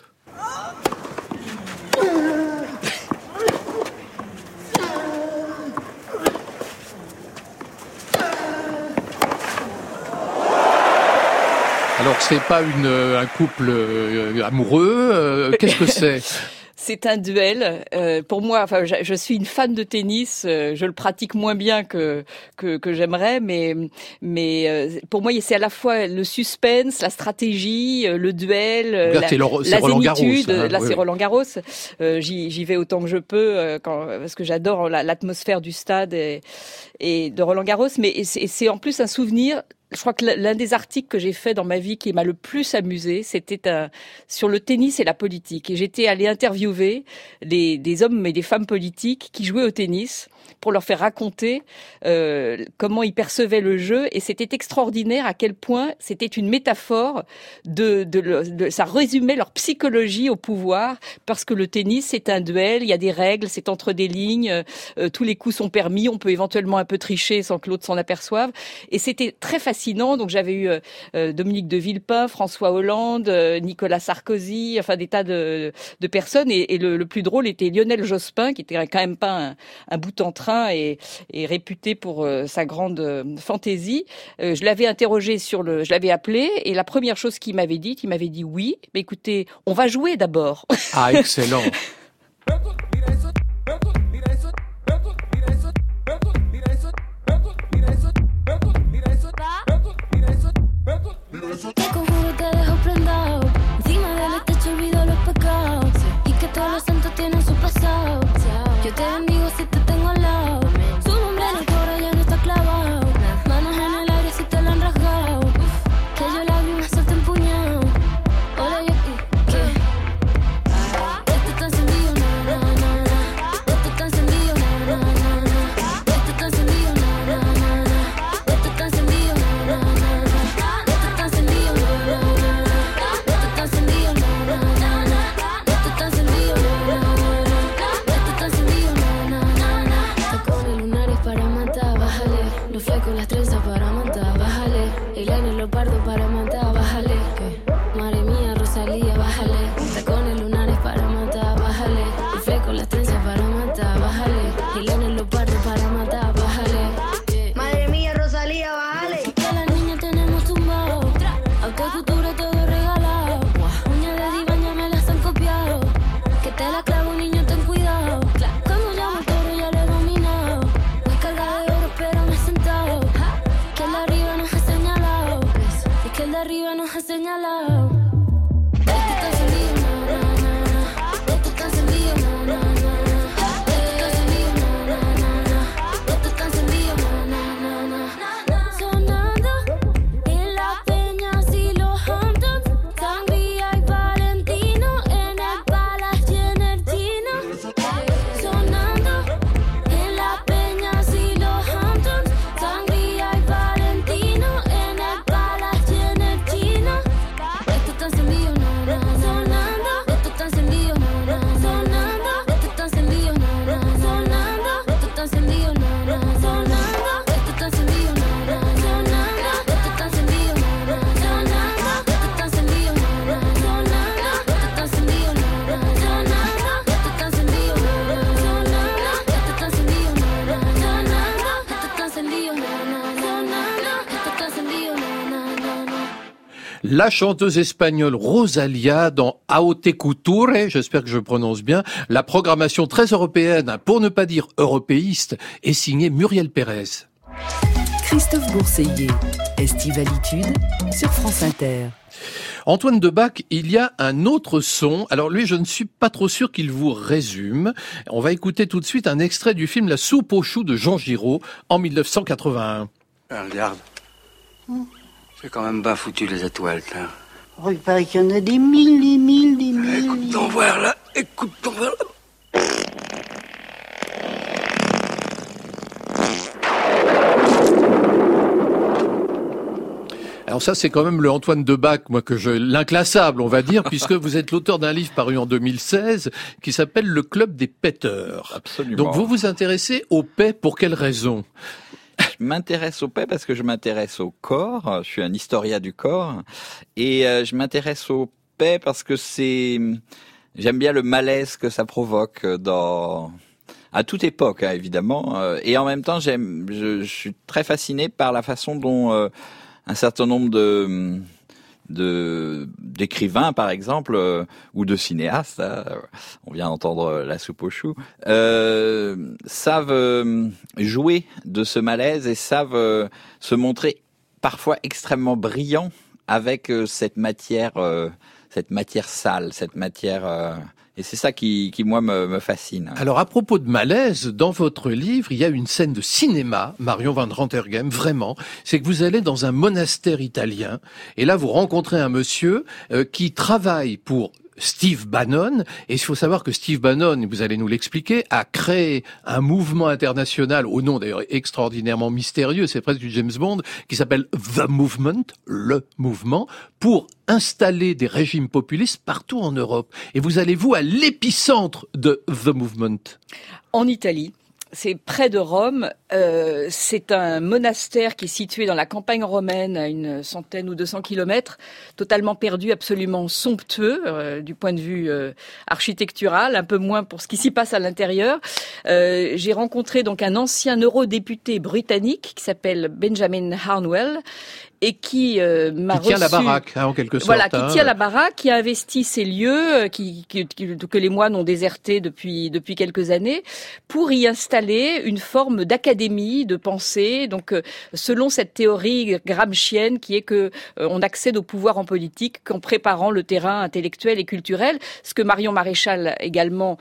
Alors c'est pas un couple amoureux, qu'est-ce que c'est? C'est un duel. Pour moi, enfin, je suis une fan de tennis. Je le pratique moins bien que j'aimerais, mais pour moi, c'est à la fois le suspense, la stratégie, le duel, la zénitude. Là, c'est Roland Garros. J'y vais autant que je peux parce que j'adore l'atmosphère du stade et de Roland Garros. Mais c'est en plus un souvenir. Je crois que l'un des articles que j'ai fait dans ma vie qui m'a le plus amusé, c'était sur le tennis et la politique. Et j'étais allée interviewer des hommes et des femmes politiques qui jouaient au tennis pour leur faire raconter comment ils percevaient le jeu. Et c'était extraordinaire à quel point c'était une métaphore ça résumait leur psychologie au pouvoir, parce que le tennis, c'est un duel, il y a des règles, c'est entre des lignes, tous les coups sont permis, on peut éventuellement un peu tricher sans que l'autre s'en aperçoive. Et c'était très fascinant. Donc j'avais eu Dominique de Villepin, François Hollande, Nicolas Sarkozy, enfin des tas de personnes. Et le plus drôle était Lionel Jospin, qui était quand même pas un bout en train et réputé pour sa grande fantaisie. Je l'avais interrogé je l'avais appelé, et la première chose qu'il m'avait dit oui, mais écoutez, on va jouer d'abord. Ah, excellent. Que conjuro te dejo prendado. Encima del techo olvido los pecados. Y que todos los santos tienen su pasado. Yo te bendigo si te tengo al lado. Su nombre en el coro ya no está clavado. Manos en el aire si te lo han rasgado. Que yo la vi más suelta empuñado. Hola yo ¿qué? Esto está encendido, na, na, na, na. Esto está encendido, na, na, na, na. Esto está encendido, na, na, na, na. Esto está encendido, na, na, na, na. Con las trenzas para matar, bájale. El aire leopardo para matar, bájale. Madre mía, Rosalía, bájale. Tacones lunares para matar, bájale. El fleco con las trenzas para matar, bájale. El aire leopardo para matar, bájale. Madre mía, Rosalía, bájale. Que las niñas tenemos tumbado. Auto cultura todo regalado. Uñas de diván ya me las han copiado. Que te la clavo, niño, ten cuidado. Cuando llamo el toro ya lo he dominado. No es carga de oro, pero me he sentado. Que el de arriba nos ha señalado. Es que el de arriba nos ha señalado. Esto está encendido, na, na, na, na. Esto está encendido, na, na, na, na. Esto está encendido, na, na, na, na. Esto está encendido, na, na, na, na. Sonando en las peñas y los Hamptons. Sangría y Valentino en el Palace y en el Chino. Sonando en las peñas y los Hamptons. Sangría y Valentino en el Palace y en el Chino. Esto está encendido, na, na, sonando. Esto está encendido, na, na, sonando. Esto está encendido, na, na, sonando. Esto está encendido, na, na, sonando. Esto está encendido, na, na, sonando. Esto está encendido, na, na, sonando. Esto está encendido, na, na, sonando. Esto está encendido, na, na, sonando. Esto está encendido, na, na, sonando. Esto está encendido, na, na, sonando. Esto está encendido, na, na, sonando. Esto está encendido, na, na, na. La chanteuse espagnole Rosalía dans Haute Couture, j'espère que je prononce bien. La programmation très européenne, pour ne pas dire européiste, est signée Muriel Pérez. Christophe Bourseiller, Estivalitude sur France Inter. Antoine Debac, il y a un autre son. Alors lui, je ne suis pas trop sûr qu'il vous résume. On va écouter tout de suite un extrait du film La soupe aux choux de Jean Giraud en 1981. Regarde. C'est quand même bien foutu les étoiles, là. Oh, il paraît qu'il y en a des mille. Écoute ton voir là, écoute ton voir là. Alors ça, c'est quand même le Antoine Debac, l'inclassable, on va dire, puisque vous êtes l'auteur d'un livre paru en 2016 qui s'appelle Le Club des Péteurs. Absolument. Donc vous vous intéressez aux paix pour quelle raison ? Je m'intéresse aux paix parce que je m'intéresse au corps. Je suis un historien du corps. Et je m'intéresse aux paix parce que j'aime bien le malaise que ça provoque à toute époque, hein, évidemment. Et en même temps, je suis très fasciné par la façon dont un certain nombre d'écrivains par exemple ou de cinéastes, hein, on vient d'entendre La soupe aux choux, savent jouer de ce malaise et savent se montrer parfois extrêmement brillants avec cette matière sale, cette matière et c'est ça qui moi me fascine. Alors à propos de malaise, dans votre livre, il y a une scène de cinéma, Marion van Rentergem, vraiment, c'est que vous allez dans un monastère italien et là vous rencontrez un monsieur qui travaille pour Steve Bannon, et il faut savoir que Steve Bannon, vous allez nous l'expliquer, a créé un mouvement international, au nom d'ailleurs extraordinairement mystérieux, c'est presque du James Bond, qui s'appelle The Movement, le mouvement, pour installer des régimes populistes partout en Europe. Et vous allez, vous, à l'épicentre de The Movement. En Italie. C'est près de Rome. C'est un monastère qui est situé dans la campagne romaine à une centaine ou 200 kilomètres, totalement perdu, absolument somptueux du point de vue architectural, un peu moins pour ce qui s'y passe à l'intérieur. J'ai rencontré donc un ancien eurodéputé britannique qui s'appelle Benjamin Harnwell et qui m'a reçu... Qui tient la baraque, en quelque sorte. Voilà, qui tient la baraque, qui a investi ces lieux, que les moines ont désertés depuis quelques années, pour y installer une forme d'académie de pensée. Donc, selon cette théorie gramscienne qui est que on accède au pouvoir en politique qu'en préparant le terrain intellectuel et culturel, ce que Marion Maréchal également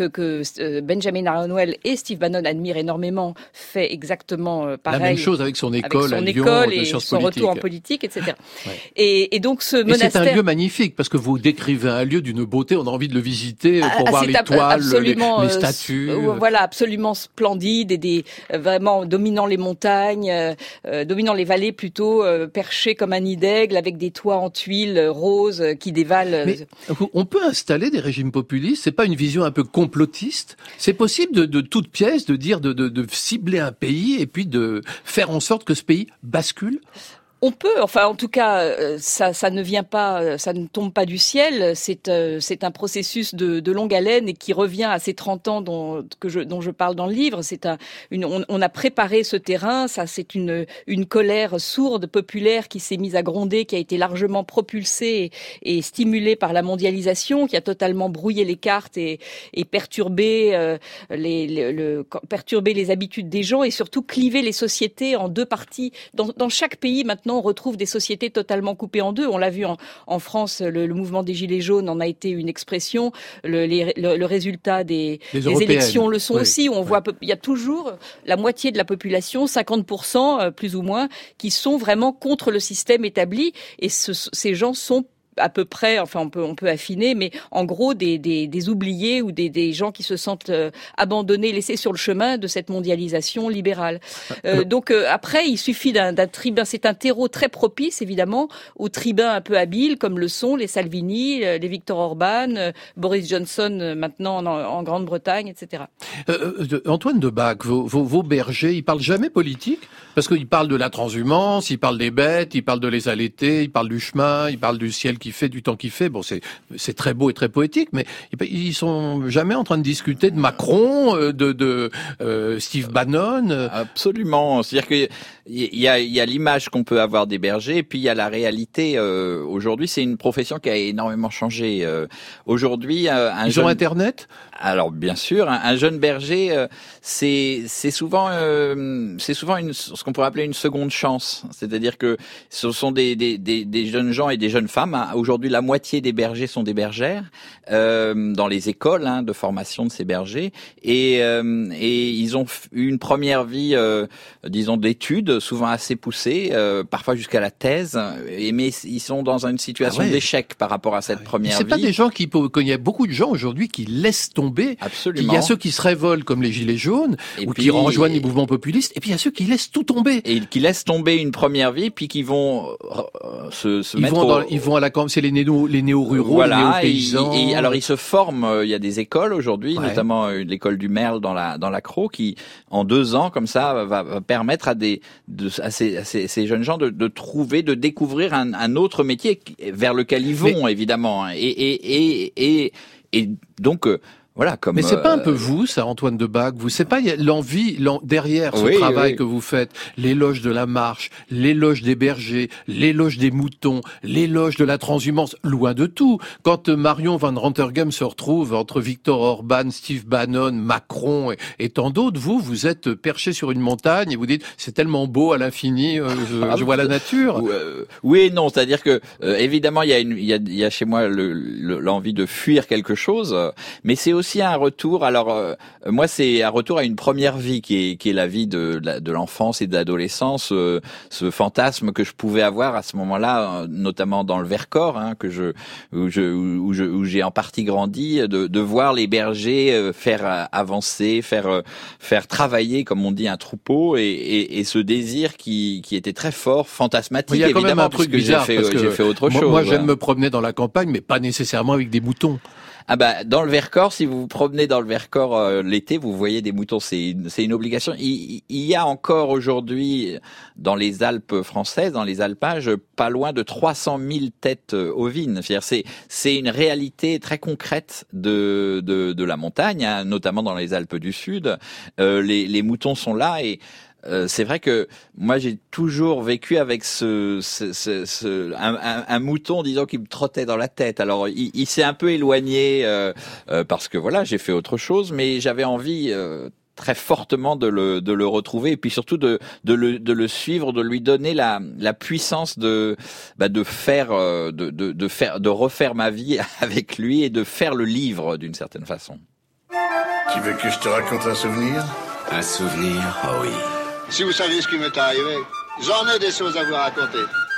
que Benjamin Harnwell et Steve Bannon admirent énormément, fait exactement pareil. La même chose avec son école avec à Lyon, et son retour en politique, etc. Ouais. Et donc ce monastère... c'est un lieu magnifique, parce que vous décrivez un lieu d'une beauté, on a envie de le visiter pour voir les toiles, les statues. Voilà, absolument splendide, et vraiment dominant les montagnes, dominant les vallées plutôt, perché comme un nid d'aigle, avec des toits en tuiles roses qui dévalent. Mais on peut installer des régimes populistes, c'est pas une vision un peu complotiste? C'est possible de toute pièce de dire de cibler un pays et puis de faire en sorte que ce pays bascule? On peut, enfin en tout cas, ça ne vient pas, ça ne tombe pas du ciel. C'est un processus de longue haleine et qui revient à ces 30 ans dont je parle dans le livre. On a préparé ce terrain. Ça, c'est une colère sourde, populaire, qui s'est mise à gronder, qui a été largement propulsée et stimulée par la mondialisation, qui a totalement brouillé les cartes et perturbé les habitudes des gens et surtout clivé les sociétés en deux parties. Dans chaque pays maintenant, on retrouve des sociétés totalement coupées en deux. On l'a vu en France, le mouvement des Gilets jaunes en a été une expression. Le résultat des élections le sont aussi. On voit, il y a toujours la moitié de la population, 50% plus ou moins, qui sont vraiment contre le système établi. Et ces gens sont à peu près, enfin on peut affiner, mais en gros des oubliés ou des gens qui se sentent abandonnés, laissés sur le chemin de cette mondialisation libérale. Donc après, il suffit d'un tribun. C'est un terreau très propice, évidemment, aux tribuns un peu habiles, comme le sont les Salvini, les Viktor Orban, Boris Johnson maintenant en Grande-Bretagne, etc. Antoine Deback, vos bergers, ils parlent jamais politique? Parce qu'ils parlent de la transhumance, ils parlent des bêtes, ils parlent de les allaiter, ils parlent du chemin, ils parlent du ciel qui fait, du temps qui fait. Bon, c'est très beau et très poétique, mais ils sont jamais en train de discuter de Macron, de Steve Bannon. Absolument. C'est-à-dire que il y a l'image qu'on peut avoir des bergers, et puis il y a la réalité. Aujourd'hui, c'est une profession qui a énormément changé. Aujourd'hui, ils ont Internet. Alors bien sûr, un jeune berger, c'est souvent ce qu'on pourrait appeler une seconde chance. C'est-à-dire que ce sont des jeunes gens et des jeunes femmes. Aujourd'hui, la moitié des bergers sont des bergères dans les écoles de formation de ces bergers, et ils ont eu une première vie, disons, d'études, souvent assez poussée, parfois jusqu'à la thèse. Mais ils sont dans une situation d'échec par rapport à cette première vie. C'est pas des gens il y a beaucoup de gens aujourd'hui qui laissent tomber. Absolument. Il y a ceux qui se révoltent comme les Gilets jaunes, ou qui rejoignent les mouvements populistes, et puis il y a ceux qui laissent tout tomber. Et qui laissent tomber une première vie, puis qui vont se mettre ils vont à la campagne, c'est les néo-ruraux, voilà, les néo-paysans. Et alors ils se forment, il y a des écoles aujourd'hui, notamment l'école du Merle dans la Crau, qui en 2 ans, comme ça, va permettre à ces jeunes gens de trouver, de découvrir un autre métier vers lequel ils vont, évidemment. Et donc, Voilà, comme. Mais c'est pas un peu vous, ça, Antoine Debac? Vous, c'est pas l'envie derrière ce travail que vous faites, l'éloge de la marche, l'éloge des bergers, l'éloge des moutons, l'éloge de la transhumance, loin de tout. Quand Marion Van Rentergem se retrouve entre Viktor Orban, Steve Bannon, Macron et tant d'autres, vous êtes perché sur une montagne et vous dites c'est tellement beau à l'infini, je vois la nature. Oui et non, c'est-à-dire que évidemment il y a chez moi l'envie de fuir quelque chose, mais c'est aussi un retour. Alors moi c'est un retour à une première vie qui est la vie de l'enfance et de l'adolescence, ce fantasme que je pouvais avoir à ce moment-là, notamment dans le Vercors, hein, où j'ai en partie grandi, de voir les bergers faire avancer, faire travailler, comme on dit, un troupeau, et ce désir qui était très fort, fantasmatique. Il y a quand même un truc bizarre, j'ai fait autre chose. Moi j'aime me promener dans la campagne, mais pas nécessairement avec des moutons. Ah bah dans le Vercors, si vous vous promenez dans le Vercors l'été, vous voyez des moutons, c'est une obligation. Il y a encore aujourd'hui dans les Alpes françaises, dans les alpages, pas loin de 300 000 têtes ovines. C'est une réalité très concrète de la montagne, hein, notamment dans les Alpes du Sud. Les moutons sont là et c'est vrai que moi j'ai toujours vécu avec un mouton, disons, qui me trottait dans la tête. Alors il s'est un peu éloigné parce que voilà, j'ai fait autre chose, mais j'avais envie très fortement de le retrouver, et puis surtout de le suivre, de lui donner la puissance de refaire ma vie avec lui et de faire le livre d'une certaine façon. Tu veux que je te raconte un souvenir? Un souvenir, oh oui. Si vous saviez ce qui m'est arrivé, j'en ai des choses à vous raconter.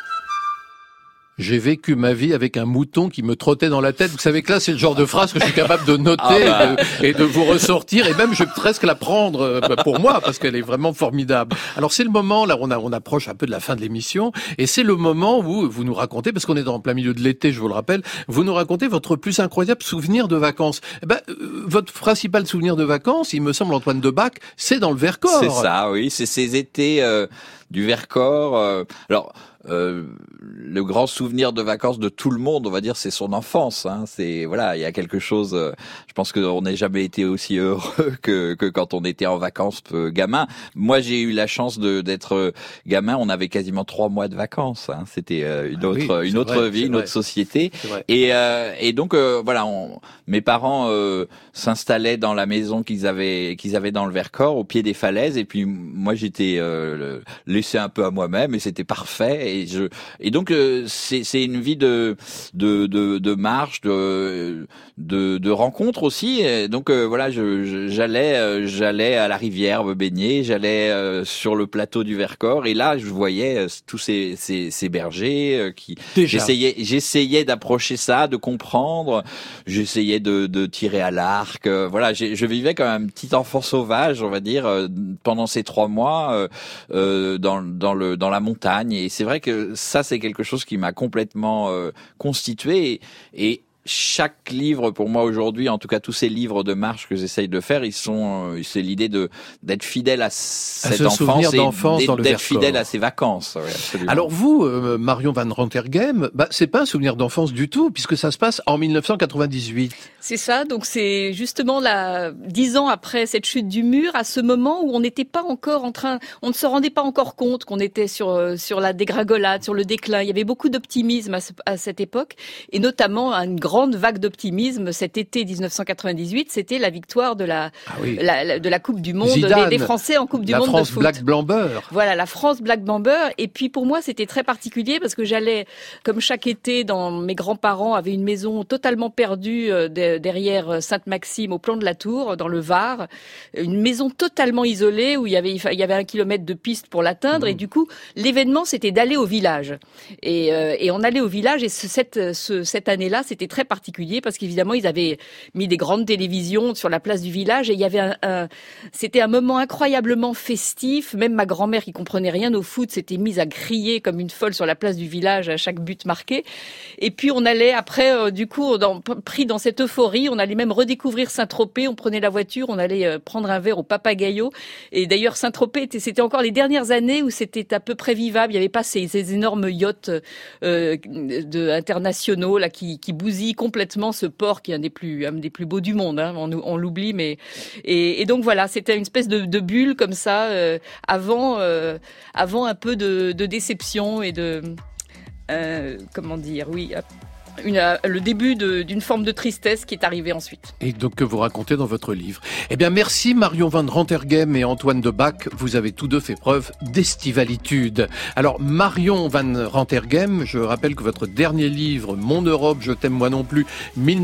J'ai vécu ma vie avec un mouton qui me trottait dans la tête. Vous savez que là, c'est le genre de phrase que je suis capable de noter et de vous ressortir. Et même, je vais presque la prendre pour moi, parce qu'elle est vraiment formidable. Alors, c'est le moment, là, on approche un peu de la fin de l'émission. Et c'est le moment où vous nous racontez, parce qu'on est en plein milieu de l'été, je vous le rappelle, vous nous racontez votre plus incroyable souvenir de vacances. Votre principal souvenir de vacances, il me semble, Antoine Debac, c'est dans le Vercors. C'est ça, oui. C'est ces étés du Vercors. Le grand souvenir de vacances de tout le monde, on va dire, c'est son enfance. Hein. C'est voilà, il y a quelque chose. Je pense qu'on n'a jamais été aussi heureux que quand on était en vacances gamin. Moi, j'ai eu la chance d'être gamin. On avait quasiment 3 mois de vacances. Hein. C'était une autre vie, une autre société. Et donc voilà, mes parents s'installaient dans la maison qu'ils avaient dans le Vercors, au pied des falaises. Et puis moi, j'étais laissé un peu à moi-même, et c'était parfait. Et donc c'est une vie de marche, de rencontres aussi. Et donc voilà, j'allais à la rivière me baigner, j'allais sur le plateau du Vercors, et là je voyais tous ces bergers qui j'essayais d'approcher ça, de comprendre, j'essayais de tirer à l'arc. Voilà, je vivais comme un petit enfant sauvage, on va dire, pendant ces 3 mois dans la montagne. Et c'est vrai que ça, c'est quelque chose qui m'a complètement constitué, et chaque livre pour moi aujourd'hui, en tout cas tous ces livres de marche que j'essaye de faire, c'est l'idée d'être fidèle à cette enfance et d'être fidèle à ses vacances. Ouais, alors vous, Marion Van Rentergem, c'est pas un souvenir d'enfance du tout, puisque ça se passe en 1998. C'est ça, donc c'est justement 10 ans après cette chute du mur, à ce moment où on n'était pas encore on ne se rendait pas encore compte qu'on était sur la dégringolade, sur le déclin. Il y avait beaucoup d'optimisme à cette époque, et notamment une grande vague d'optimisme cet été 1998, c'était la victoire de la Coupe du Monde, des Français en Coupe du Monde de foot. La France Black Blanc Beurre. Voilà, la France Black Blanc Beurre. Et puis pour moi, c'était très particulier parce que j'allais, comme chaque été, mes grands-parents avaient une maison totalement perdue derrière Sainte-Maxime, au plan de la Tour, dans le Var. Une maison totalement isolée où il y avait 1 kilomètre de piste pour l'atteindre. Et du coup, l'événement, c'était d'aller au village. Et on allait au village, et cette année-là, c'était très particulier parce qu'évidemment, ils avaient mis des grandes télévisions sur la place du village, et il y avait c'était un moment incroyablement festif. Même ma grand-mère, qui comprenait rien au foot, s'était mise à crier comme une folle sur la place du village à chaque but marqué. Et puis on allait après, du coup, pris dans cette euphorie, on allait même redécouvrir Saint-Tropez. On prenait la voiture, on allait prendre un verre au Papagayo. Et d'ailleurs, Saint-Tropez, c'était encore les dernières années où c'était à peu près vivable. Il n'y avait pas ces énormes yachts internationaux là qui bousillent oublie complètement ce port qui est un des plus beaux du monde. Hein. On l'oublie, mais et donc voilà, c'était une espèce de bulle comme ça avant un peu de déception et de comment dire, oui. Le début d'une forme de tristesse qui est arrivée ensuite. Et donc que vous racontez dans votre livre. Eh bien merci Marion van Rentergem et Antoine Deback, vous avez tous deux fait preuve d'estivalitude. Alors Marion van Rentergem, je rappelle que votre dernier livre, Mon Europe, je t'aime moi non plus,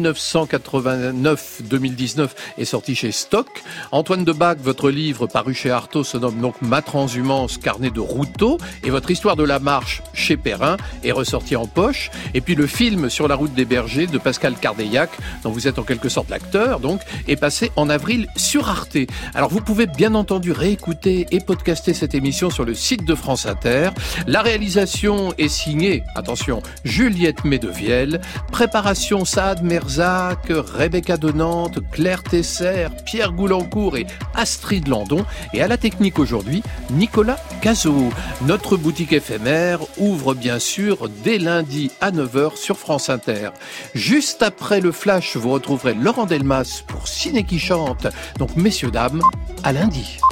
1989-2019, est sorti chez Stock. Antoine Deback, votre livre paru chez Artaud se nomme donc Ma transhumance, carnet de Routot, et votre histoire de la marche chez Perrin est ressorti en poche. Et puis le film Sur la route des bergers de Pascal Cardeillac, dont vous êtes en quelque sorte l'acteur, donc, est passé en avril sur Arte. Alors vous pouvez bien entendu réécouter et podcaster cette émission sur le site de France Inter. La réalisation est signée, attention, Juliette Medevielle, préparation Saad Merzak, Rebecca de Nantes, Claire Tesser, Pierre Goulancourt et Astrid Landon, et à la technique aujourd'hui, Nicolas Cazot. Notre boutique éphémère ouvre bien sûr dès lundi à 9h sur France Inter. Juste après le flash, vous retrouverez Laurent Delmas pour Ciné qui chante. Donc messieurs, dames, à lundi.